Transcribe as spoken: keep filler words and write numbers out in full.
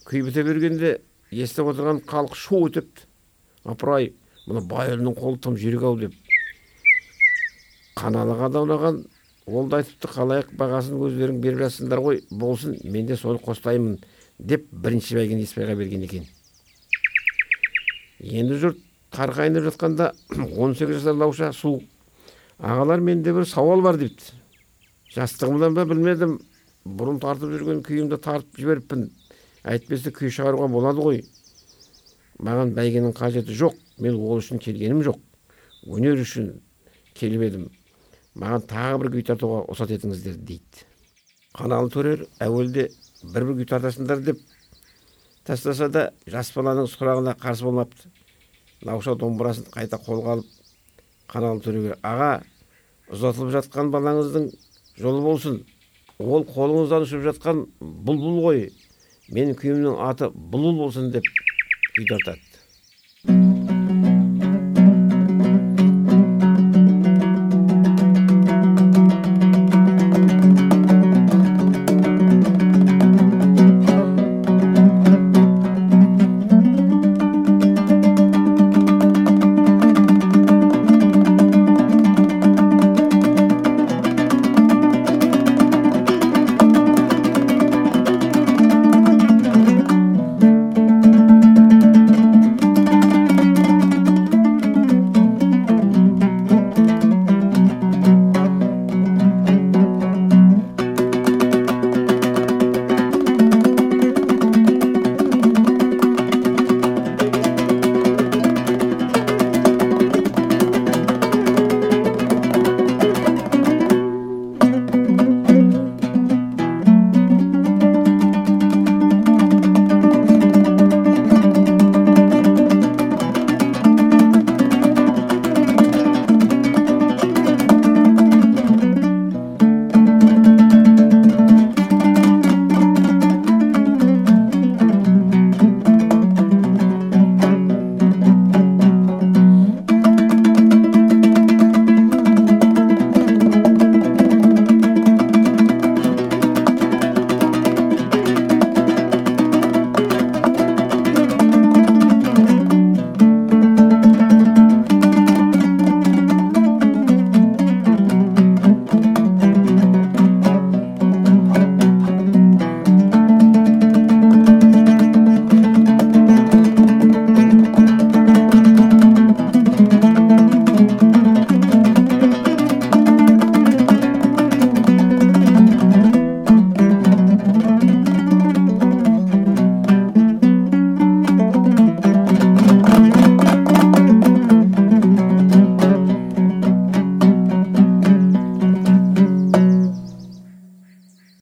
күй біте бергенде естіп отырған халық шу етіпті. Апырай, мына байылының қолы тым жүйрік-ау деп. Қаналыға да ұнаған, ол да айтыпты, қалайық бағасын өздерің беріп жатсыңдар ғой, болсын, мен де соны қостаймын деп бірінші бәйгені Еспайға берген екен. Енді жұрт тарқайынып жатқанда он сегіз жасар Науша су: ағалар, менде бір сауал бар депті. Жастығымдан ба білмедім, бұрын тартып жүрген күйімді тартып жіберіппін. Әйтпесе күй шығаруға болады ғой. Маған бәйгенің қажеті жоқ, мен ол үшін келгенім жоқ. Өнер үшін келіп едім. Маған тағы бір күй тартуға рұқсат етіңіздер дейді. Қаналы төрер әуелде бір-бір күй тартасыңдар деп тастаса да, жас баланың сұрағына қарсы болмапты. Науша домбырасын қайта қолға алып Қаналы төреге: аға, ұзатылып жатқан балаңыздың жолы болсын. Ол қолыңыздан ұшып жатқан бұлбұл ғой. Менің күйімнің аты бұлбұл болсын деп күй тартады.